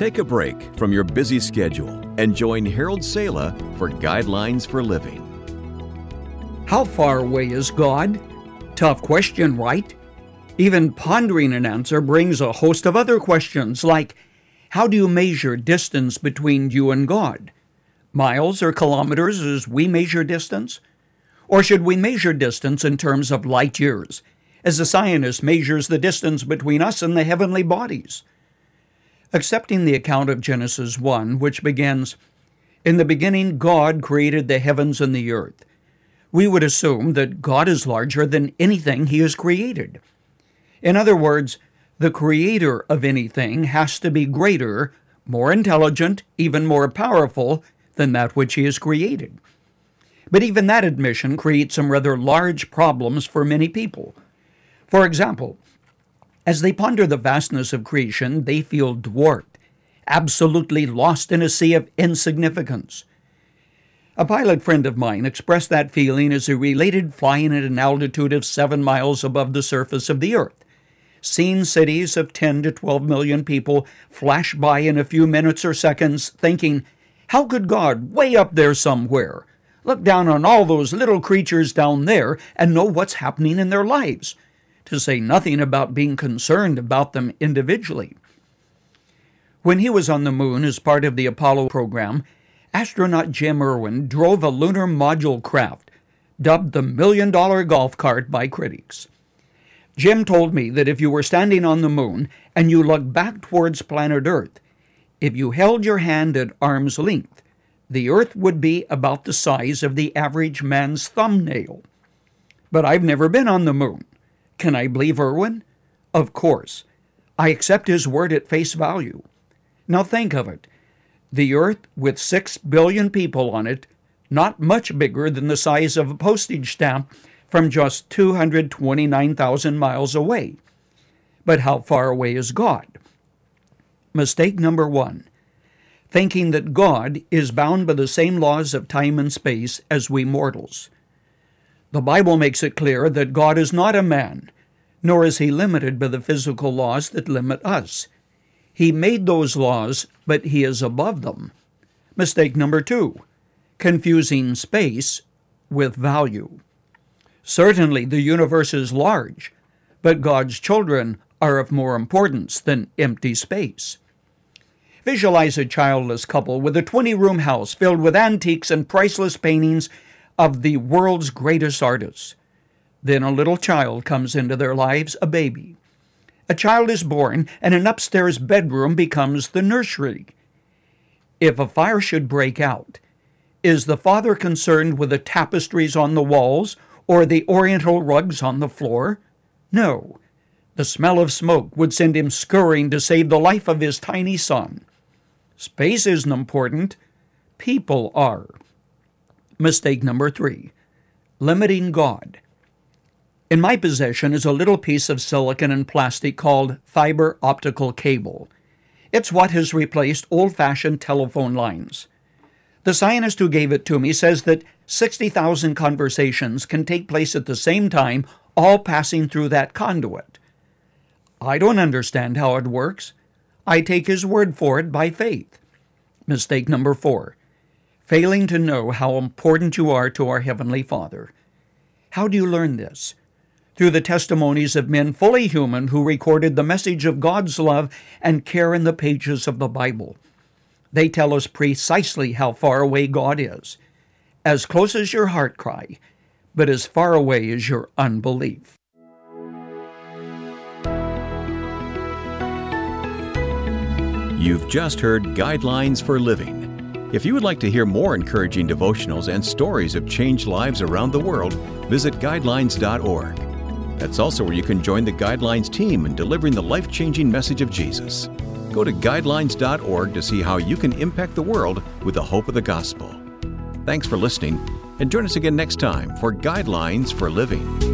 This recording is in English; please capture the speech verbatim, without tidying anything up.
Take a break from your busy schedule and join Harold Sala for Guidelines for Living. How far away is God? Tough question, right? Even pondering an answer brings a host of other questions, like, how do you measure distance between you and God? Miles or kilometers as we measure distance? Or should we measure distance in terms of light years, as a scientist measures the distance between us and the heavenly bodies? Accepting the account of Genesis one, which begins, "In the beginning God created the heavens and the earth," we would assume that God is larger than anything He has created. In other words, the creator of anything has to be greater, more intelligent, even more powerful than that which He has created. But even that admission creates some rather large problems for many people. For example, as they ponder the vastness of creation, they feel dwarfed, absolutely lost in a sea of insignificance. A pilot friend of mine expressed that feeling as he related flying at an altitude of seven miles above the surface of the earth, seeing cities of ten to twelve million people flash by in a few minutes or seconds, thinking, how could God, way up there somewhere, look down on all those little creatures down there and know what's happening in their lives, to say nothing about being concerned about them individually? When he was on the moon as part of the Apollo program, astronaut Jim Irwin drove a lunar module craft, dubbed the million-dollar golf cart by critics. Jim told me that if you were standing on the moon and you looked back towards planet Earth, if you held your hand at arm's length, the Earth would be about the size of the average man's thumbnail. But I've never been on the moon. Can I believe Irwin? Of course. I accept his word at face value. Now think of it. The Earth, with six billion people on it, not much bigger than the size of a postage stamp, from just two hundred twenty-nine thousand miles away. But how far away is God? Mistake number one, thinking that God is bound by the same laws of time and space as we mortals. The Bible makes it clear that God is not a man, nor is He limited by the physical laws that limit us. He made those laws, but He is above them. Mistake number two, confusing space with value. Certainly the universe is large, but God's children are of more importance than empty space. Visualize a childless couple with a twenty-room house filled with antiques and priceless paintings of the world's greatest artists. Then a little child comes into their lives, a baby. A child is born, and an upstairs bedroom becomes the nursery. If a fire should break out, is the father concerned with the tapestries on the walls or the oriental rugs on the floor? No. The smell of smoke would send him scurrying to save the life of his tiny son. Space isn't important. People are. Mistake number three, limiting God. In my possession is a little piece of silicon and plastic called fiber optical cable. It's what has replaced old-fashioned telephone lines. The scientist who gave it to me says that sixty thousand conversations can take place at the same time, all passing through that conduit. I don't understand how it works. I take his word for it by faith. Mistake number four, failing to know how important you are to our Heavenly Father. How do you learn this? Through the testimonies of men fully human who recorded the message of God's love and care in the pages of the Bible. They tell us precisely how far away God is, as close as your heart cry, but as far away as your unbelief. You've just heard Guidelines for Living. If you would like to hear more encouraging devotionals and stories of changed lives around the world, visit guidelines dot org. That's also where you can join the Guidelines team in delivering the life-changing message of Jesus. Go to guidelines dot org to see how you can impact the world with the hope of the gospel. Thanks for listening, and join us again next time for Guidelines for Living.